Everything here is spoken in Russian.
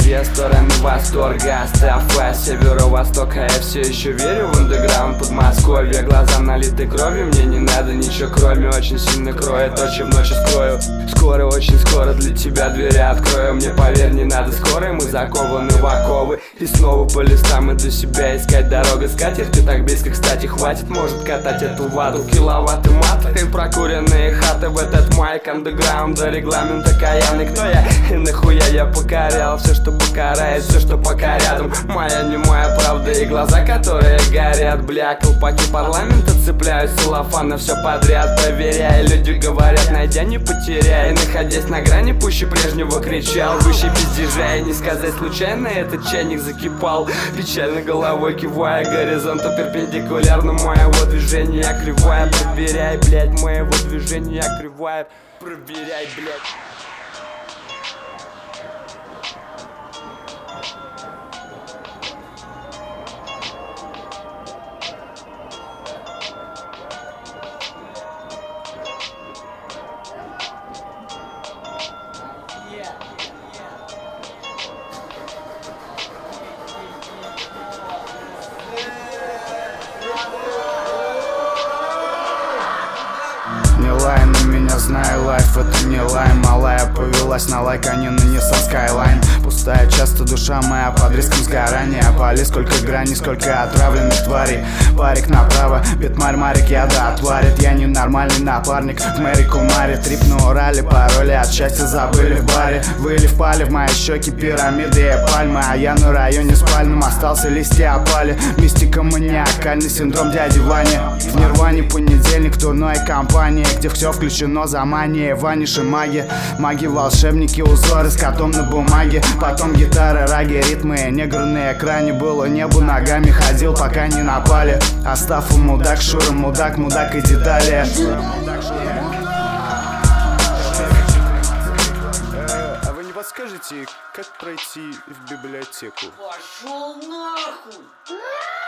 все стороны восторга. Оставь северо-востока, я все еще верю в андеграунд Подмосковья. Глаза налиты кровью, мне не надо ничего кроме. Очень сильно кроет, очи в ночи скрою. Скоро, очень скоро для тебя двери открою. Мне поверь, не надо скорой, мы закованы в оковы. И снова по листам иду себя искать. Дорога скатерть, ты так близко, кстати, хватит. Может катать эту ваду, киловатты мат. И прокуренные хаты в этот майк андеграунда. Регламент окаянный, кто я и нахуя я покорял. Все, что покоряет, все, что пока рядом. Моя не моя правда и глаза, которые горят. Бля, колпаки парламента цепляют целлофан на все подряд. Проверяя, люди говорят, найдя не потеряй. Находясь на грани, пуще прежнего кричал. Выше пиздежа и не сказать случайно, этот чайник закипал. Печально головой кивая, горизонту перпендикулярно. Моего движения кривая. Проверяй, блядь, моего движения кривая. Проверяй, блядь. Не лай на меня, знаю, лайф это не лай. Малая повелась на лайк, а не на Nissan Skyline. Пустая часто душа моя под риском сгорания. Пали сколько граней, сколько отравленных тварей. Парик направо, битмарь Марик яда отварит. Я ненормальный напарник в Мэри Кумаре. Трип на Урале, пароли от счастья забыли в баре. Выли впали в мои щеки пирамиды и пальмы. А я на районе спальном остался, листья опали. Мистика маниакальный синдром дяди Вани. В Нирване понедельник в турной компании, где все включено за манией, ваниши маги. Маги, волшебники, узоры с котом на бумаге. Потом гитара, раги, ритмы, негр на экране. Было небо, ногами ходил, пока не напали. Астафа мудак, Шура мудак, мудак иди далее. А вы не подскажете, как пройти в библиотеку? Пошел нахуй!